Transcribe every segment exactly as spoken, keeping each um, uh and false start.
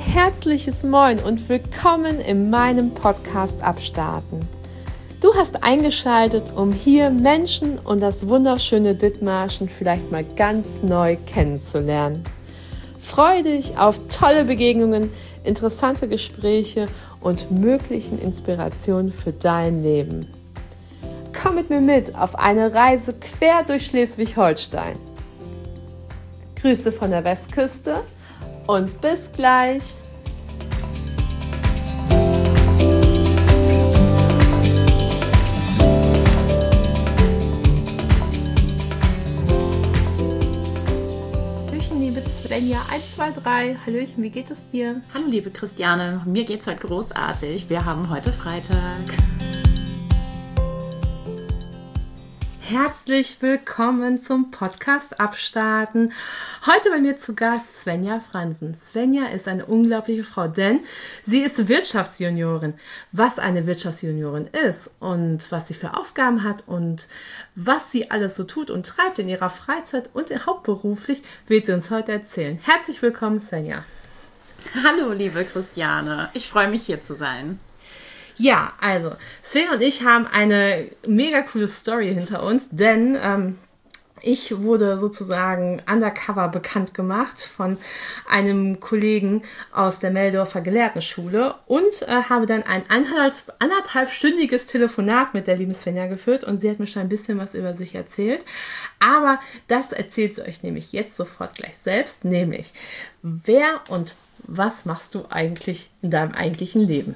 herzliches Moin und willkommen in meinem Podcast Abstarten. Du hast eingeschaltet, um hier Menschen und das wunderschöne Dithmarschen vielleicht mal ganz neu kennenzulernen. Freue dich auf tolle Begegnungen, interessante Gespräche und möglichen Inspirationen für dein Leben. Komm mit mir mit auf eine Reise quer durch Schleswig-Holstein. Grüße von der Westküste und bis gleich. Hallöchen, liebe Svenja, eins, zwei, drei. Hallöchen, wie geht es dir? Hallo, liebe Christiane. Mir geht's heute großartig. Wir haben heute Freitag. Herzlich willkommen zum Podcast Abstarten. Heute bei mir zu Gast Svenja Fransen. Svenja ist eine unglaubliche Frau, denn sie ist Wirtschaftsjuniorin. Was eine Wirtschaftsjuniorin ist und was sie für Aufgaben hat und was sie alles so tut und treibt in ihrer Freizeit und hauptberuflich, wird sie uns heute erzählen. Herzlich willkommen, Svenja. Hallo, liebe Christiane. Ich freue mich, hier zu sein. Ja, also Svenja und ich haben eine mega coole Story hinter uns, denn ähm, ich wurde sozusagen undercover bekannt gemacht von einem Kollegen aus der Meldorfer Gelehrtenschule und äh, habe dann ein anderthalb, anderthalbstündiges Telefonat mit der lieben Svenja geführt und sie hat mir schon ein bisschen was über sich erzählt. Aber das erzählt sie euch nämlich jetzt sofort gleich selbst, nämlich wer und was machst du eigentlich in deinem eigentlichen Leben?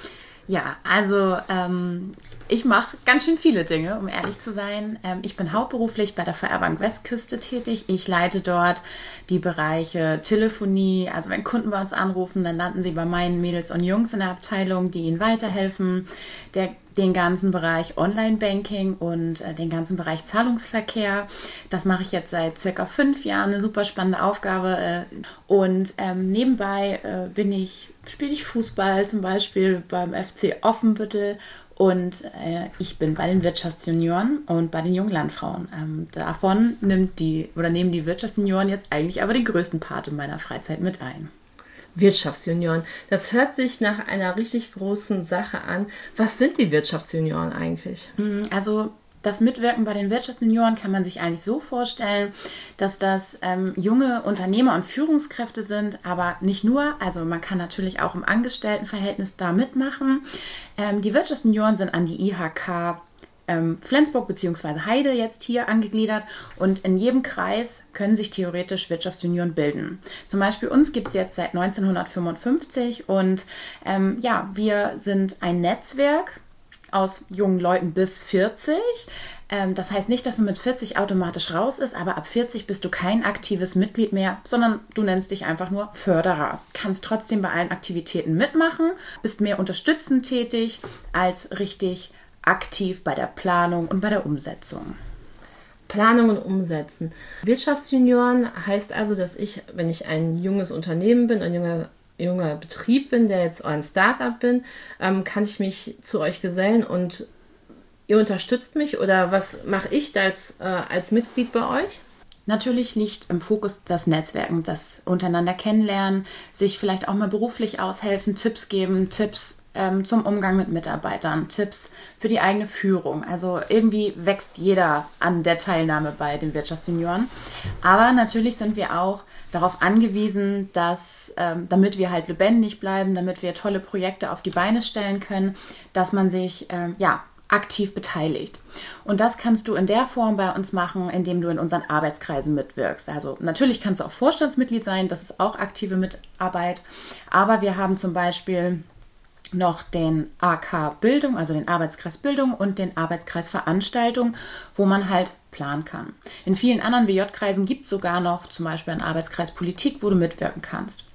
Ja, also ähm, ich mache ganz schön viele Dinge, um ehrlich zu sein. Ähm, ich bin hauptberuflich bei der V R-Bank Westküste tätig. Ich leite dort die Bereiche Telefonie. Also wenn Kunden bei uns anrufen, dann landen sie bei meinen Mädels und Jungs in der Abteilung, die ihnen weiterhelfen. Der den ganzen Bereich Online-Banking und äh, den ganzen Bereich Zahlungsverkehr. Das mache ich jetzt seit circa fünf Jahren, eine super spannende Aufgabe. Äh, und ähm, nebenbei äh, bin ich, spiele ich Fußball zum Beispiel beim F C Offenbüttel und äh, ich bin bei den Wirtschaftsjunioren und bei den jungen Landfrauen. Ähm, davon nimmt die oder nehmen die Wirtschaftsjunioren jetzt eigentlich aber den größten Part in meiner Freizeit mit ein. Wirtschaftsjunioren. Das hört sich nach einer richtig großen Sache an. Was sind die Wirtschaftsjunioren eigentlich? Also das Mitwirken bei den Wirtschaftsjunioren kann man sich eigentlich so vorstellen, dass das ähm, junge Unternehmer und Führungskräfte sind, aber nicht nur. Also man kann natürlich auch im Angestelltenverhältnis da mitmachen. Ähm, die Wirtschaftsjunioren sind an die I H K Ähm, Flensburg bzw. Heide jetzt hier angegliedert und in jedem Kreis können sich theoretisch Wirtschaftsjunioren bilden. Zum Beispiel uns gibt es jetzt seit neunzehnhundertfünfundfünfzig und ähm, ja, wir sind ein Netzwerk aus jungen Leuten bis vierzig. Ähm, das heißt nicht, dass du mit vierzig automatisch raus ist, aber ab vierzig bist du kein aktives Mitglied mehr, sondern du nennst dich einfach nur Förderer. Kannst trotzdem bei allen Aktivitäten mitmachen, bist mehr unterstützend tätig als richtig aktiv bei der Planung und bei der Umsetzung. Planung und Umsetzen. Wirtschaftsjunioren heißt also, dass ich, wenn ich ein junges Unternehmen bin, ein junger, junger Betrieb bin, der jetzt ein Startup bin, ähm, kann ich mich zu euch gesellen und ihr unterstützt mich oder was mache ich da als, äh, als Mitglied bei euch? Natürlich liegt im Fokus das Netzwerken, das untereinander kennenlernen, sich vielleicht auch mal beruflich aushelfen, Tipps geben, Tipps ähm, zum Umgang mit Mitarbeitern, Tipps für die eigene Führung. Also irgendwie wächst jeder an der Teilnahme bei den Wirtschaftsjunioren. Aber natürlich sind wir auch darauf angewiesen, dass, ähm, damit wir halt lebendig bleiben, damit wir tolle Projekte auf die Beine stellen können, dass man sich, ähm, ja, aktiv beteiligt. Und das kannst du in der Form bei uns machen, indem du in unseren Arbeitskreisen mitwirkst. Also natürlich kannst du auch Vorstandsmitglied sein, das ist auch aktive Mitarbeit, aber wir haben zum Beispiel noch den A K Bildung, also den Arbeitskreis Bildung und den Arbeitskreis Veranstaltung, wo man halt planen kann. In vielen anderen W J-Kreisen gibt es sogar noch zum Beispiel einen Arbeitskreis Politik, wo du mitwirken kannst.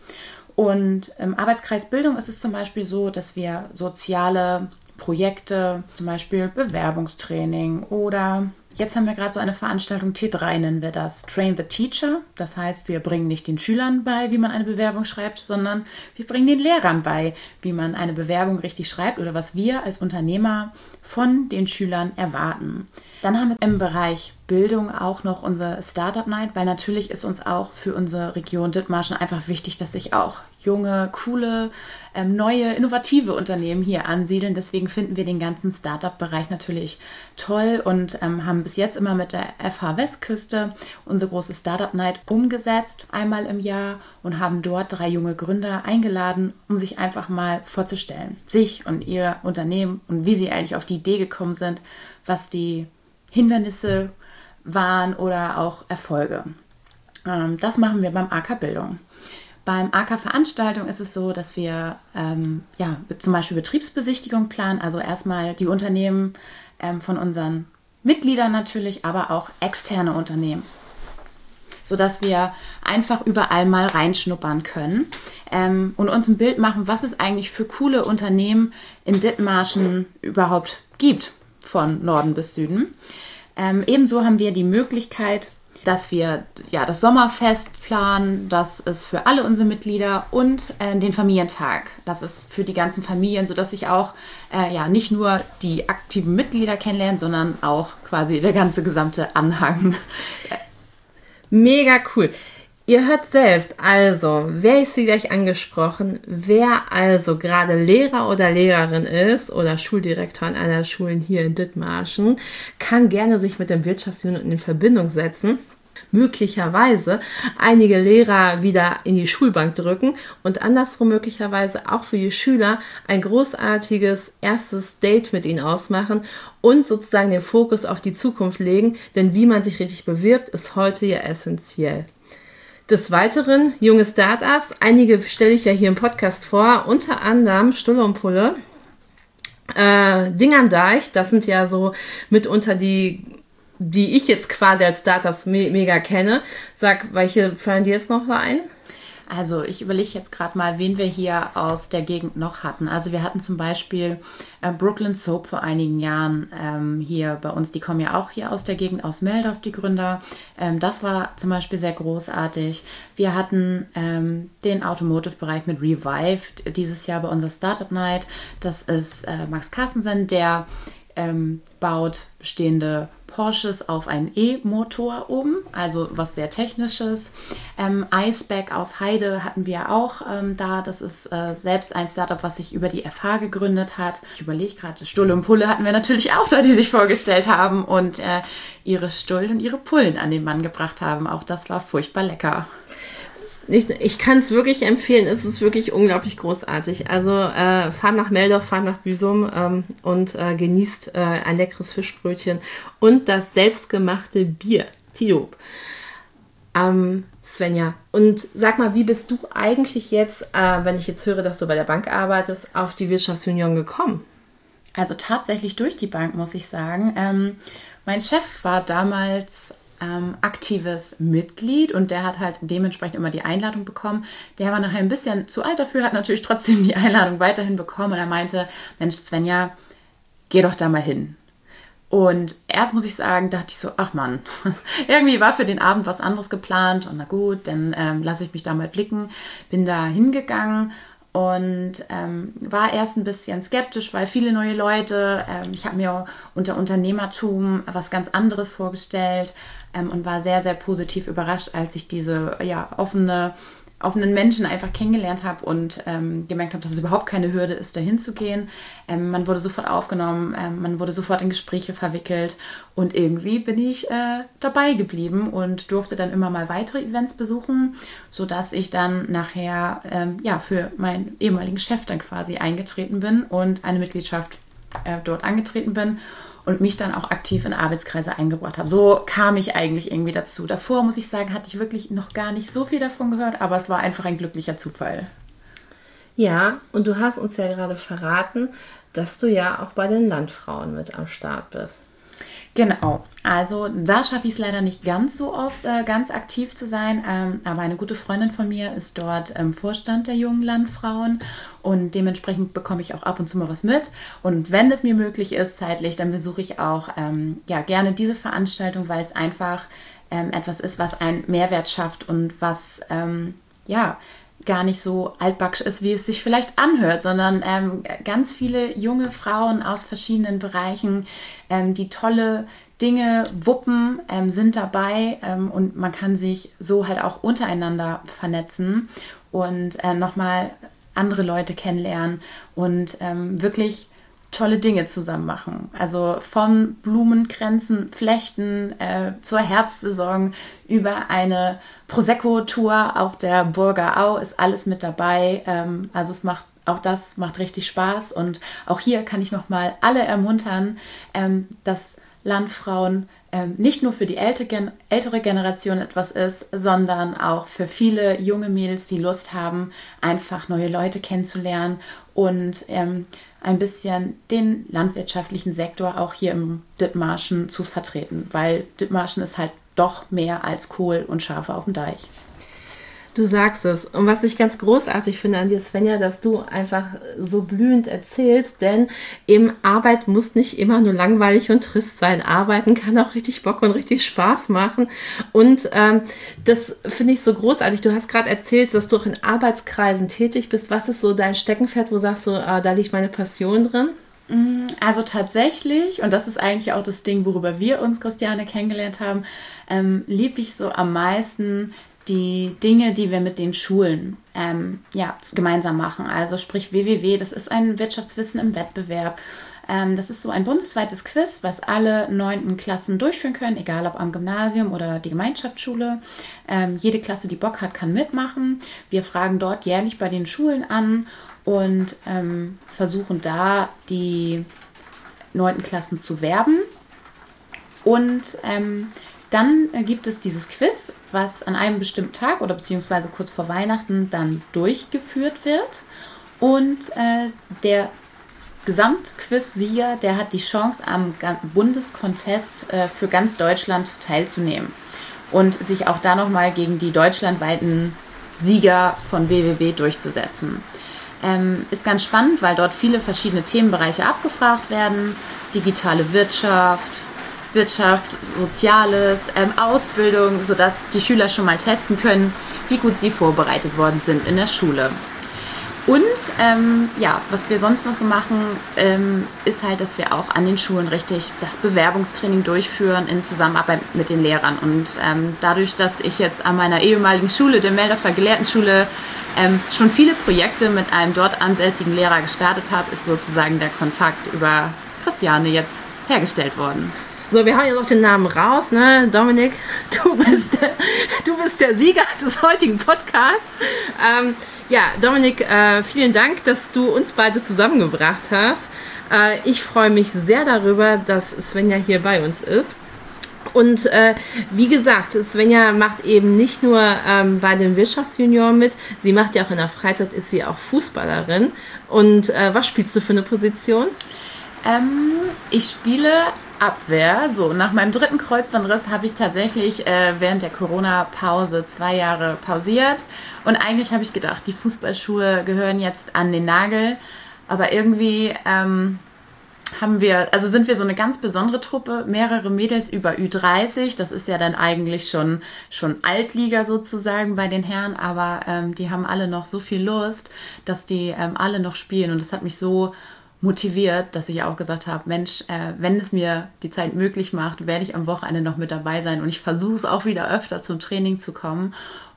Und im Arbeitskreis Bildung ist es zum Beispiel so, dass wir soziale Projekte, zum Beispiel Bewerbungstraining oder jetzt haben wir gerade so eine Veranstaltung, T drei nennen wir das, Train the Teacher. Das heißt, wir bringen nicht den Schülern bei, wie man eine Bewerbung schreibt, sondern wir bringen den Lehrern bei, wie man eine Bewerbung richtig schreibt oder was wir als Unternehmer von den Schülern erwarten. Dann haben wir im Bereich Bildung auch noch unsere Startup Night, weil natürlich ist uns auch für unsere Region Dithmarschen einfach wichtig, dass sich auch junge, coole, ähm, neue, innovative Unternehmen hier ansiedeln. Deswegen finden wir den ganzen Startup-Bereich natürlich toll und ähm, haben bis jetzt immer mit der F H Westküste unsere große Startup Night umgesetzt, einmal im Jahr, und haben dort drei junge Gründer eingeladen, um sich einfach mal vorzustellen, sich und ihr Unternehmen und wie sie eigentlich auf die Idee gekommen sind, was die Hindernisse waren oder auch Erfolge. Ähm, das machen wir beim A K Bildung. Beim A K Veranstaltung ist es so, dass wir ähm, ja, zum Beispiel Betriebsbesichtigung planen, also erstmal die Unternehmen ähm, von unseren Mitgliedern natürlich, aber auch externe Unternehmen, sodass wir einfach überall mal reinschnuppern können ähm, und uns ein Bild machen, was es eigentlich für coole Unternehmen in Dithmarschen überhaupt gibt, von Norden bis Süden. Ähm, ebenso haben wir die Möglichkeit, dass wir ja, das Sommerfest planen, das ist für alle unsere Mitglieder, und äh, den Familientag. Das ist für die ganzen Familien, sodass sich auch äh, ja, nicht nur die aktiven Mitglieder kennenlernen, sondern auch quasi der ganze gesamte Anhang. Mega cool. Ihr hört selbst, also, wer ist sie gleich angesprochen, wer also gerade Lehrer oder Lehrerin ist oder Schuldirektor an einer Schule hier in Dithmarschen, kann gerne sich mit dem Wirtschaftsunion in Verbindung setzen. Möglicherweise einige Lehrer wieder in die Schulbank drücken und andersrum möglicherweise auch für die Schüler ein großartiges erstes Date mit ihnen ausmachen und sozusagen den Fokus auf die Zukunft legen, denn wie man sich richtig bewirbt, ist heute ja essentiell. Des Weiteren junge Startups, einige stelle ich ja hier im Podcast vor, unter anderem Stulle und Pulle, äh, Ding am Deich, das sind ja so mitunter die, die ich jetzt quasi als Startups me- mega kenne. Sag, welche fallen dir jetzt noch ein? Also ich überlege jetzt gerade mal, wen wir hier aus der Gegend noch hatten. Also wir hatten zum Beispiel äh, Brooklyn Soap vor einigen Jahren ähm, hier bei uns. Die kommen ja auch hier aus der Gegend, aus Meldorf, die Gründer. Ähm, das war zum Beispiel sehr großartig. Wir hatten ähm, den Automotive-Bereich mit Revive dieses Jahr bei unserer Startup Night. Das ist äh, Max Carstensen, der ähm, baut bestehende Porsches auf einen E-Motor um, also was sehr Technisches. Ähm, Iceback aus Heide hatten wir auch ähm, da. Das ist äh, selbst ein Startup, was sich über die F H gegründet hat. Ich überlege gerade, Stulle und Pulle hatten wir natürlich auch da, die sich vorgestellt haben und äh, ihre Stullen und ihre Pullen an den Mann gebracht haben. Auch das war furchtbar lecker. Ich, ich kann es wirklich empfehlen, es ist wirklich unglaublich großartig. Also äh, fahrt nach Meldorf, fahrt nach Büsum ähm, und äh, genießt äh, ein leckeres Fischbrötchen und das selbstgemachte Bier, Tiob. Ähm, Svenja, und sag mal, wie bist du eigentlich jetzt, äh, wenn ich jetzt höre, dass du bei der Bank arbeitest, auf die Wirtschaftsunion gekommen? Also tatsächlich durch die Bank, muss ich sagen. Ähm, mein Chef war damals Ähm, aktives Mitglied und der hat halt dementsprechend immer die Einladung bekommen. Der war nachher ein bisschen zu alt dafür, hat natürlich trotzdem die Einladung weiterhin bekommen und er meinte, Mensch Svenja, geh doch da mal hin. Und erst muss ich sagen, dachte ich so, ach Mann, irgendwie war für den Abend was anderes geplant und na gut, dann ähm, lasse ich mich da mal blicken. Bin da hingegangen und ähm, war erst ein bisschen skeptisch, weil viele neue Leute, ähm, ich habe mir unter Unternehmertum was ganz anderes vorgestellt ähm, und war sehr, sehr positiv überrascht, als ich diese ja, offene, offenen Menschen einfach kennengelernt habe und ähm, gemerkt habe, dass es überhaupt keine Hürde ist, da hinzugehen. Ähm, man wurde sofort aufgenommen, ähm, man wurde sofort in Gespräche verwickelt und irgendwie bin ich äh, dabei geblieben und durfte dann immer mal weitere Events besuchen, sodass ich dann nachher ähm, ja, für meinen ehemaligen Chef dann quasi eingetreten bin und eine Mitgliedschaft äh, dort angetreten bin und mich dann auch aktiv in Arbeitskreise eingebracht habe. So kam ich eigentlich irgendwie dazu. Davor, muss ich sagen, hatte ich wirklich noch gar nicht so viel davon gehört, aber es war einfach ein glücklicher Zufall. Ja, und du hast uns ja gerade verraten, dass du ja auch bei den Landfrauen mit am Start bist. Genau, also da schaffe ich es leider nicht ganz so oft, äh, ganz aktiv zu sein, ähm, aber eine gute Freundin von mir ist dort im Vorstand der jungen Landfrauen und dementsprechend bekomme ich auch ab und zu mal was mit und wenn es mir möglich ist zeitlich, dann besuche ich auch ähm, ja, gerne diese Veranstaltung, weil es einfach ähm, etwas ist, was einen Mehrwert schafft und was ähm, ja gar nicht so altbacksch ist, wie es sich vielleicht anhört, sondern ähm, ganz viele junge Frauen aus verschiedenen Bereichen, ähm, die tolle Dinge wuppen, ähm, sind dabei ähm, und man kann sich so halt auch untereinander vernetzen und äh, nochmal andere Leute kennenlernen und ähm, wirklich tolle Dinge zusammen machen. Also von Blumenkränzen, Flechten äh, zur Herbstsaison über eine Prosecco-Tour auf der Burger Au ist alles mit dabei. Ähm, also es macht auch das macht richtig Spaß. Und auch hier kann ich nochmal alle ermuntern, ähm, dass Landfrauen ähm, nicht nur für die ältere, ältere Generation etwas ist, sondern auch für viele junge Mädels, die Lust haben, einfach neue Leute kennenzulernen und ähm, ein bisschen den landwirtschaftlichen Sektor auch hier im Dithmarschen zu vertreten, weil Dithmarschen ist halt doch mehr als Kohl und Schafe auf dem Deich. Du sagst es. Und was ich ganz großartig finde an dir, Svenja, dass du einfach so blühend erzählst, denn eben Arbeit muss nicht immer nur langweilig und trist sein. Arbeiten kann auch richtig Bock und richtig Spaß machen. Und ähm, das finde ich so großartig. Du hast gerade erzählt, dass du auch in Arbeitskreisen tätig bist. Was ist so dein Steckenpferd, wo sagst du, äh, da liegt meine Passion drin? Also tatsächlich, und das ist eigentlich auch das Ding, worüber wir uns, Christiane, kennengelernt haben, ähm, liebe ich so am meisten die Dinge, die wir mit den Schulen ähm, ja, gemeinsam machen. Also sprich W W W, das ist ein Wirtschaftswissen im Wettbewerb. Ähm, das ist so ein bundesweites Quiz, was alle neunten Klassen durchführen können, egal ob am Gymnasium oder die Gemeinschaftsschule. Ähm, jede Klasse, die Bock hat, kann mitmachen. Wir fragen dort jährlich bei den Schulen an und ähm, versuchen da die neunten Klassen zu werben. Und ähm, Dann äh, gibt es dieses Quiz, was an einem bestimmten Tag oder beziehungsweise kurz vor Weihnachten dann durchgeführt wird. Und äh, der Gesamtquiz-Sieger, der hat die Chance, am Bundescontest äh, für ganz Deutschland teilzunehmen und sich auch da nochmal gegen die deutschlandweiten Sieger von W W W durchzusetzen. Ähm, ist ganz spannend, weil dort viele verschiedene Themenbereiche abgefragt werden. Digitale Wirtschaft, Wirtschaft, Soziales, ähm, Ausbildung, sodass die Schüler schon mal testen können, wie gut sie vorbereitet worden sind in der Schule. Und ähm, ja, was wir sonst noch so machen, ähm, ist halt, dass wir auch an den Schulen richtig das Bewerbungstraining durchführen in Zusammenarbeit mit den Lehrern. Und ähm, dadurch, dass ich jetzt an meiner ehemaligen Schule, der Meldorfer Gelehrtenschule, ähm, schon viele Projekte mit einem dort ansässigen Lehrer gestartet habe, ist sozusagen der Kontakt über Christiane jetzt hergestellt worden. So, wir haben jetzt auch den Namen raus, ne? Dominik, du bist der, du bist der Sieger des heutigen Podcasts. Ähm, ja, Dominik, äh, vielen Dank, dass du uns beide zusammengebracht hast. Äh, ich freue mich sehr darüber, dass Svenja hier bei uns ist. Und äh, wie gesagt, Svenja macht eben nicht nur ähm, bei den Wirtschaftsjunioren mit, sie macht ja auch in der Freizeit, ist sie auch Fußballerin. Und äh, was spielst du für eine Position? Ähm, ich spiele Abwehr. So, nach meinem dritten Kreuzbandriss habe ich tatsächlich äh, während der Corona-Pause zwei Jahre pausiert. Und eigentlich habe ich gedacht, die Fußballschuhe gehören jetzt an den Nagel. Aber irgendwie ähm, haben wir, also sind wir so eine ganz besondere Truppe, mehrere Mädels über Ü dreißig. Das ist ja dann eigentlich schon, schon Altliga sozusagen bei den Herren. Aber ähm, die haben alle noch so viel Lust, dass die ähm, alle noch spielen. Und das hat mich so motiviert, dass ich auch gesagt habe, Mensch, äh, wenn es mir die Zeit möglich macht, werde ich am Wochenende noch mit dabei sein und ich versuche es auch wieder öfter zum Training zu kommen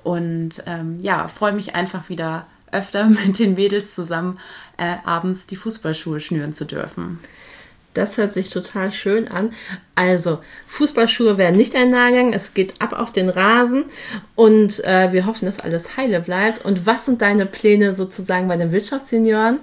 und ähm, ja, freue mich einfach wieder öfter mit den Mädels zusammen äh, abends die Fußballschuhe schnüren zu dürfen. Das hört sich total schön an. Also, Fußballschuhe werden nicht einnageln, es geht ab auf den Rasen und äh, wir hoffen, dass alles heile bleibt. Und was sind deine Pläne sozusagen bei den Wirtschaftsjunioren?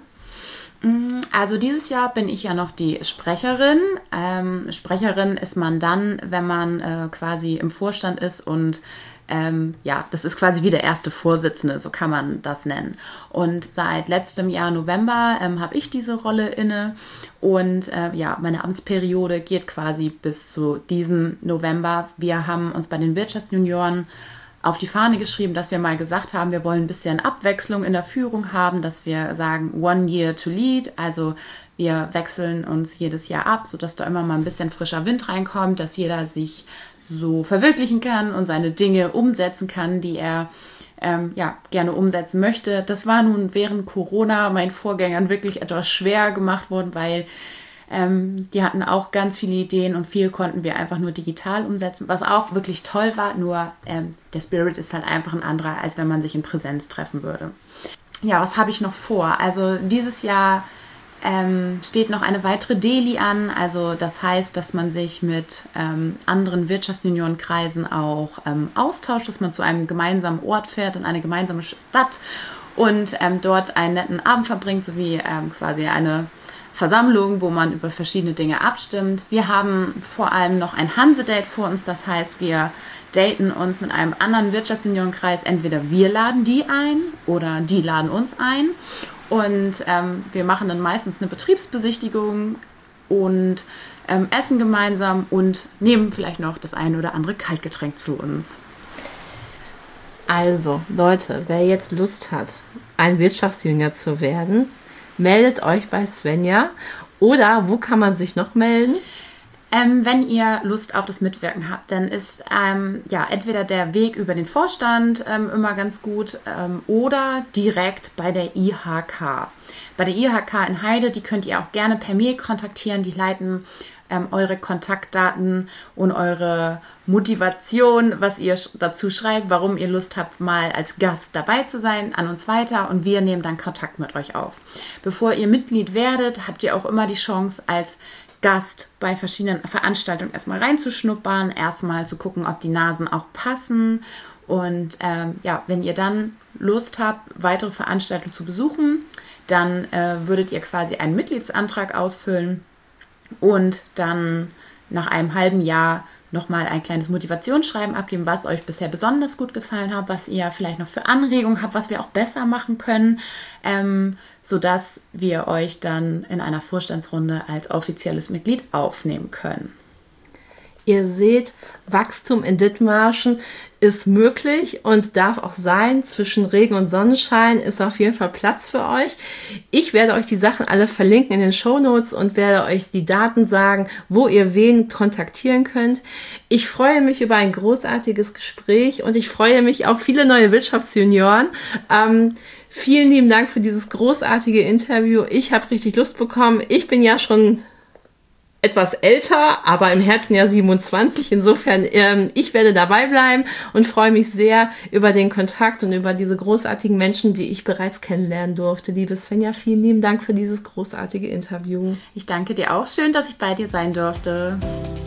Also dieses Jahr bin ich ja noch die Sprecherin. Ähm, Sprecherin ist man dann, wenn man äh, quasi im Vorstand ist und ähm, ja, das ist quasi wie der erste Vorsitzende, so kann man das nennen. Und seit letztem Jahr November ähm, habe ich diese Rolle inne und äh, ja, meine Amtsperiode geht quasi bis zu diesem November. Wir haben uns bei den Wirtschaftsjunioren auf die Fahne geschrieben, dass wir mal gesagt haben, wir wollen ein bisschen Abwechslung in der Führung haben, dass wir sagen, one year to lead, also wir wechseln uns jedes Jahr ab, sodass da immer mal ein bisschen frischer Wind reinkommt, dass jeder sich so verwirklichen kann und seine Dinge umsetzen kann, die er ähm, ja, gerne umsetzen möchte. Das war nun während Corona meinen Vorgängern wirklich etwas schwer gemacht worden, weil Ähm, die hatten auch ganz viele Ideen und viel konnten wir einfach nur digital umsetzen, was auch wirklich toll war, nur ähm, der Spirit ist halt einfach ein anderer, als wenn man sich in Präsenz treffen würde. Ja, was habe ich noch vor? Also dieses Jahr ähm, steht noch eine weitere Deli an, also das heißt, dass man sich mit ähm, anderen Wirtschaftsjuniorenkreisen auch ähm, austauscht, dass man zu einem gemeinsamen Ort fährt, in eine gemeinsame Stadt und ähm, dort einen netten Abend verbringt, sowie ähm, quasi eine Versammlung, wo man über verschiedene Dinge abstimmt. Wir haben vor allem noch ein Hanse-Date vor uns, das heißt, wir daten uns mit einem anderen Wirtschaftsjuniorenkreis. Entweder wir laden die ein oder die laden uns ein. Und ähm, wir machen dann meistens eine Betriebsbesichtigung und ähm, essen gemeinsam und nehmen vielleicht noch das eine oder andere Kaltgetränk zu uns. Also, Leute, wer jetzt Lust hat, ein Wirtschaftsjunior zu werden, meldet euch bei Svenja. Oder wo kann man sich noch melden? Ähm, wenn ihr Lust auf das Mitwirken habt, dann ist ähm, ja entweder der Weg über den Vorstand ähm, immer ganz gut ähm, oder direkt bei der I H K. Bei der I H K in Heide, die könnt ihr auch gerne per Mail kontaktieren. Die leiten ähm, eure Kontaktdaten und eure Motivation, was ihr dazu schreibt, warum ihr Lust habt, mal als Gast dabei zu sein, an uns weiter und wir nehmen dann Kontakt mit euch auf. Bevor ihr Mitglied werdet, habt ihr auch immer die Chance, als Gast bei verschiedenen Veranstaltungen erstmal reinzuschnuppern, erstmal zu gucken, ob die Nasen auch passen. Und ähm, ja, wenn ihr dann Lust habt, weitere Veranstaltungen zu besuchen, dann äh, würdet ihr quasi einen Mitgliedsantrag ausfüllen und dann nach einem halben Jahr nochmal ein kleines Motivationsschreiben abgeben, was euch bisher besonders gut gefallen hat, was ihr vielleicht noch für Anregungen habt, was wir auch besser machen können, ähm, sodass wir euch dann in einer Vorstandsrunde als offizielles Mitglied aufnehmen können. Ihr seht, Wachstum in Dithmarschen ist möglich und darf auch sein. Zwischen Regen und Sonnenschein ist auf jeden Fall Platz für euch. Ich werde euch die Sachen alle verlinken in den Shownotes und werde euch die Daten sagen, wo ihr wen kontaktieren könnt. Ich freue mich über ein großartiges Gespräch und ich freue mich auf viele neue Wirtschaftsjunioren. Ähm, vielen lieben Dank für dieses großartige Interview. Ich habe richtig Lust bekommen. Ich bin ja schon etwas älter, aber im Herzen ja siebenundzwanzig. Insofern, ähm, ich werde dabei bleiben und freue mich sehr über den Kontakt und über diese großartigen Menschen, die ich bereits kennenlernen durfte. Liebe Svenja, vielen lieben Dank für dieses großartige Interview. Ich danke dir auch. Schön, dass ich bei dir sein durfte.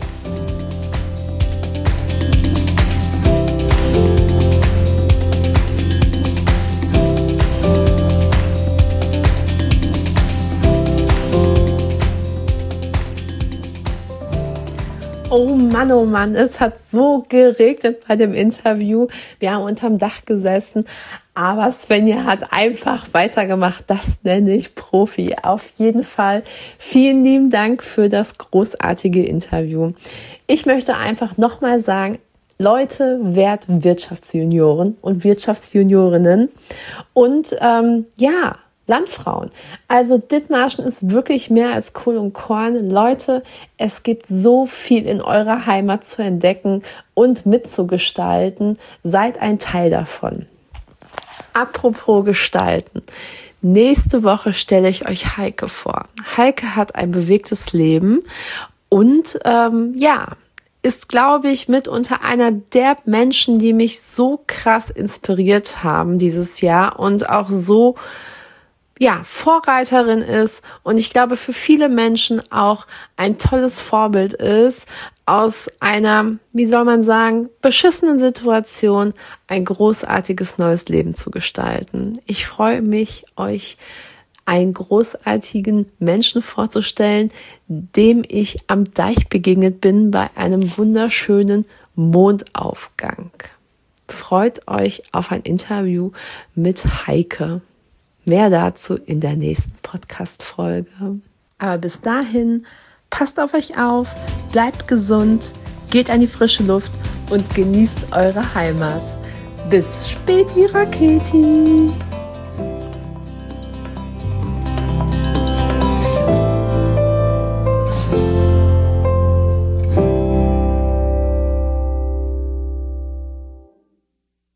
Oh Mann, oh Mann, es hat so geregnet bei dem Interview. Wir haben unterm Dach gesessen, aber Svenja hat einfach weitergemacht. Das nenne ich Profi. Auf jeden Fall vielen lieben Dank für das großartige Interview. Ich möchte einfach nochmal sagen, Leute, werdet Wirtschaftsjunioren und Wirtschaftsjuniorinnen und ähm, ja, Landfrauen. Also Dithmarschen ist wirklich mehr als Kohl und Korn. Leute, es gibt so viel in eurer Heimat zu entdecken und mitzugestalten. Seid ein Teil davon. Apropos gestalten. Nächste Woche stelle ich euch Heike vor. Heike hat ein bewegtes Leben und ähm, ja, ist, glaube ich, mitunter einer der Menschen, die mich so krass inspiriert haben dieses Jahr und auch so ja, Vorreiterin ist und ich glaube für viele Menschen auch ein tolles Vorbild ist, aus einer, wie soll man sagen, beschissenen Situation ein großartiges neues Leben zu gestalten. Ich freue mich, euch einen großartigen Menschen vorzustellen, dem ich am Deich begegnet bin bei einem wunderschönen Mondaufgang. Freut euch auf ein Interview mit Heike. Mehr dazu in der nächsten Podcast-Folge. Aber bis dahin, passt auf euch auf, bleibt gesund, geht an die frische Luft und genießt eure Heimat. Bis späti, Raketi!